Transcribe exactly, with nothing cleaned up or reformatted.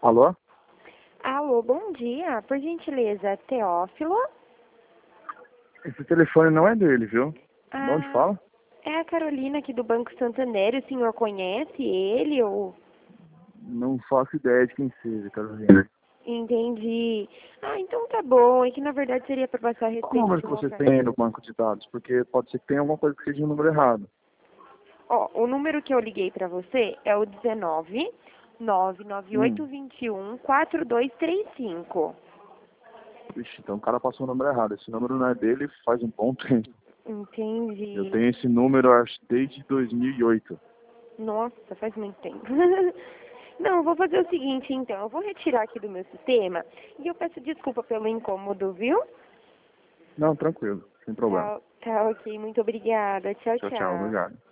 Alô? Alô, bom dia. Por gentileza, Teófilo? Esse telefone não é dele, viu? De onde Ah, fala? é a Carolina aqui do Banco Santander. O senhor conhece ele ou... Não faço ideia de quem seja, Carolina. Entendi. Ah, então tá bom. É que na verdade seria para passar a Qual o respeito número de que uma você oferta. tem no banco de dados? Porque pode ser que tenha alguma coisa que seja um número errado. Ó, o número que eu liguei para você é o dezenove, nove nove Hum. oito dois um, quatro dois três cinco. Vixe, então o cara passou o número errado. Esse número não é dele faz um bom tempo. Eu Entendi. tenho esse número acho, desde dois mil e oito. Nossa, faz muito tempo. Não, eu vou fazer o seguinte, então. Eu vou retirar aqui do meu sistema e eu peço desculpa pelo incômodo, viu? Não, tranquilo, sem problema. Tá, tá ok. Muito obrigada. Tchau, Tchau, tchau, tchau. obrigado.